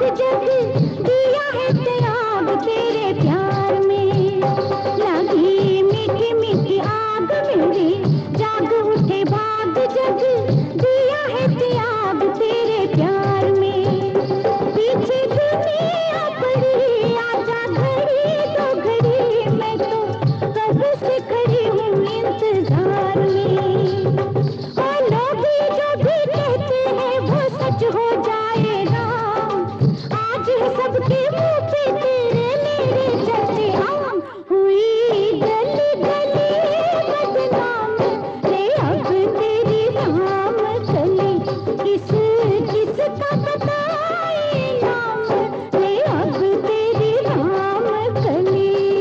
जग दिया है त्याग तेरे प्यार में। लगी मीठी मीठी आग मेरी, जाग उठे भाग जग दिया है त्याग तेरे प्यार में। पीछे दुनिया पड़ी आजा घड़ी दो घड़ी, मैं तो कब से खड़ी हूँ इंतजार में। और लोग जो भी कहते हैं वो सच हो जाएगा, आज है सबके मुंह पे तेरे मेरे चर्चे। हम हुई गली गली बदनाम, रे अब तेरी राम चली, किस किस का बताए नाम, रे अब तेरी राम चली।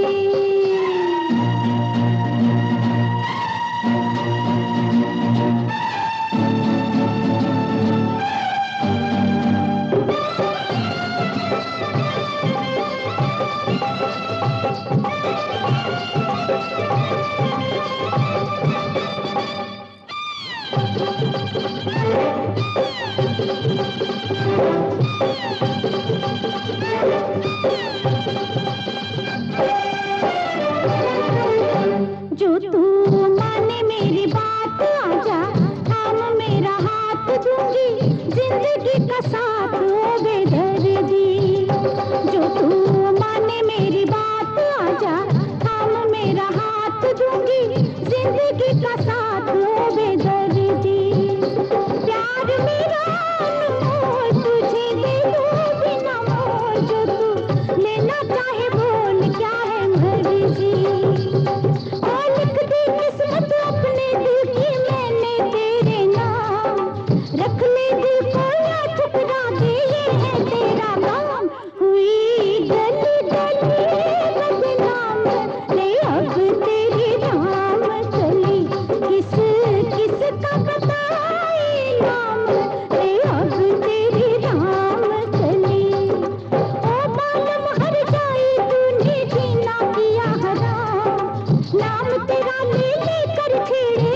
जो तू माने मेरी बात आजा, थाम मेरा हाथ दूंगी जिंदगी का साथ ओ बेदर्दी। जो तू माने मेरी बात आजा, थाम मेरा हाथ दूंगी जिंदगी का साथ ओ बेदर्दी। प्यार मेरा अनमोल तुझे दे दूं बिना मोल, जो तू लेना चाहे बोल क्या है मर्जी। और लिख दी किस्मत अपने दिल की मैंने तेरे नाम, रख ले दिल को या ठुकरा दे ये है तेरा नाम। हुई गली गली बदनाम, रे अब तेरी राम चली, किस किस का बताए नाम, रे अब तेरी राम चली। ओ मालूम हर जाए तूने जीना किया हराम, नाम तेरा ले लेकर छेड़े